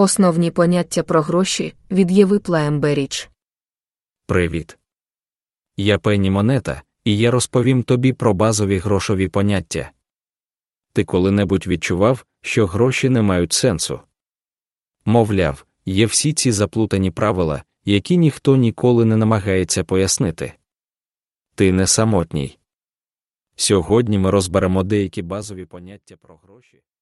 Основні поняття про гроші від Єви Плаємберідж. Привіт. Я Пенні Монета, і я розповім тобі про базові грошові поняття. Ти коли-небудь відчував, що гроші не мають сенсу? Мовляв, є всі ці заплутані правила, які ніхто ніколи не намагається пояснити. Ти не самотній. Сьогодні ми розберемо деякі базові поняття про гроші,